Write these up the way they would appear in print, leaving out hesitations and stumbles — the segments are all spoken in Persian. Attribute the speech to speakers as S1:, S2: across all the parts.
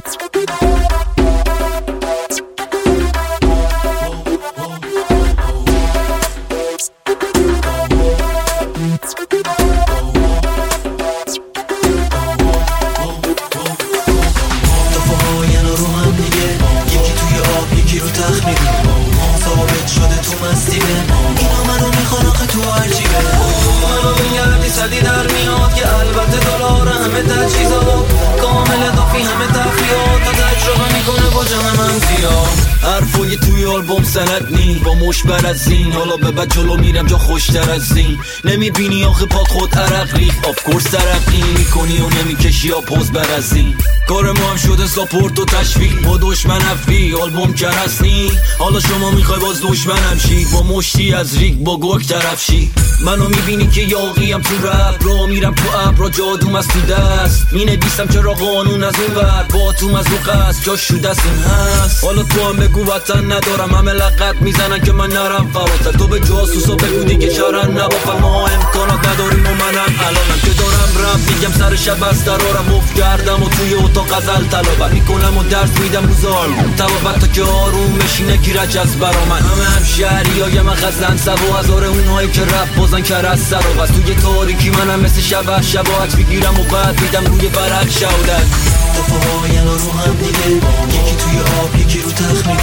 S1: صدی در میاد که البته دلار همه تجهیزات کامل دافی همه تفریات و تجربه میکنه با جمع منفیات حرفای توی آلبوم سند نی با مشبر از زین حالا به بعد جلو میرم جا خوشتر از زین نمیبینی آخه پاد خود عرق ریخ آف کورس ترقی میکنی و نمیکشی یا پوز بر از زین کار ما هم شده ساپورت و تشویق با دشمن افری آلبوم کرسنی حالا شما میخوای باز دشمنم شی با مشتی از ریگ با گرگ طرف شی منو میبینی که یاقیم تو رپ را میرم تو ابرا جادوم از تو دست مینویسم چرا قانون از اون ور با توم از اون قصد جاش شو دست این هست حالا تو هم بگو وطن ندارم همه لقت میزنن که من نرم فراتر تو به جاسوسا بگو دیگه شرن نبافم ما امکانات نداریم و منم الانم که دارم رپ میگم سر شب از درارم مفت کردم و توی اتاق غزل تلاوت میکنم و درس میدم روزار تبابت تا که آروم بشینه گیرج از برا من هم شهری های من خزن سوا هزار اونهایی که رپ بازن کر از سر و بس توی تاریکی منم مثل شباهت بگیرم و بعد میدم روی برق شودت دفاعاین رو هم دیگه یکی توی آب یکی رو تخمیه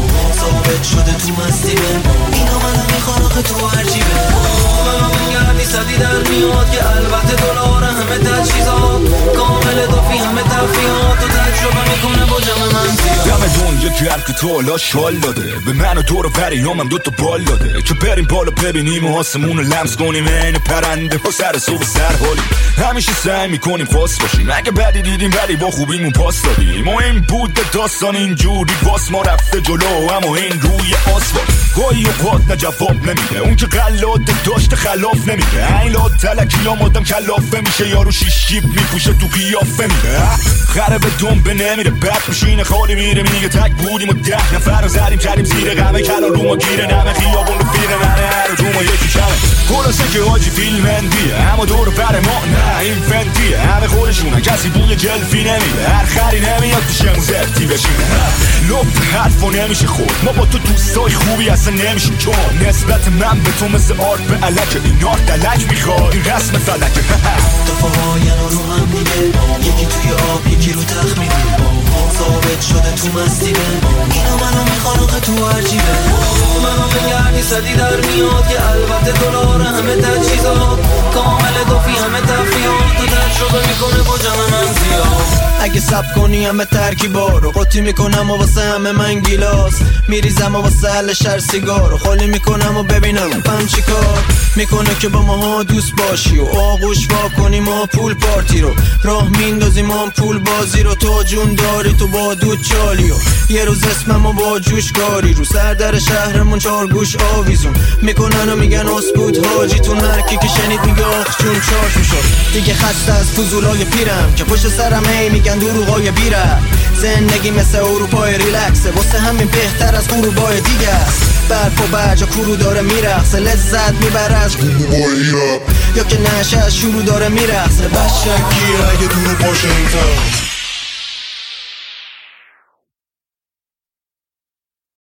S1: ثابت شده تو مستیبه اینا منو میخوان آخه تو عجیبه منو میگردی صدی در میاد که البته دلار همه تجهیزات کامل دافی همه تفریات و تجربه میکنه با جمع منفیات
S2: دم دنیا گرم که تو حالا شال داده به من و دور و بریامم دوتا بال داده که بریم بالا ببینیم و آسمون رو لمس کنیم این پرنده ها سر صبح سر حالی همیشه سعی میکنیم خاص باشیم اگه بدی دیدیم ولی با خوبیمون پاس دادیم و این بود داستان اینجوری باس ما رفته جلو اما این روی آسفالت گاهی اوقات نه جواب نمیده اون که قلات داشته خلاف نمیده این لات تلکی آمادم کلافه میشه یارو شیشیب میپوشه تو قیافه میده خره به دنبه نمیره بد میشینه خالی میره میگه تک بودیم و 10 نفر رو زدیم کردیم زیر غمه کلا رو ما گیره نمه خیابون رفیق منه هر رو ما یکی کمه خلاصه که حاجی فیلم اندیه اما دور بر ما نه این فندیه همه خودشونه کسی بوی جلفی نمیده هر خری نمیاد پیشمون زرتی بشینه لب حرفا نمیشه خود ما با تو دوستای خوبی اصلا نمیشیم چون نسبت من به تو مثل آرد به علک این آرد دلک میخواد این رسم فلکه
S1: دفاعاین رو هم دیگه یکی توی آب یکی رو تخمیه ثابت شده تو مستیبه اینا منو میخوان آخه تو عجیبه منو بگردی صدی در میاد که البته دلار همه تجهیزات کامل دافی همه تفریات و تجربه میکنه با جمع منفیات اگه سب کنی همه ترکیبا رو قطی میکنم و واسه همه من گیلاس میریزم و واسه حل شر سیگار و خالی میکنم و ببینم پم چی کار میکنه که با ماها دوست باشی و آغوش وا کنیم و پول پارتی رو راه میندازیم هم پول بازی رو تو جون داری تو با دود چالی و یه روز اسمم و با جوشکاری رو سر در شهرمون 4 گوش آویزون میکنن و میگن اسکوت حاجیتون هر کی که شنید میگه آخ جون چارشون شد دیگه خسته از فضولای پیرم که پشت سرم هی میگن دروغای بیره زندگی مثل اروپای ریلکسه واسه همین بهتر از غروبای دیگه است برف و برجا کرو داره میرقصه لذت میبره از غروبای رپ یا که نشه از شروع داره میرقصه
S3: بشکی اگه دور باشه این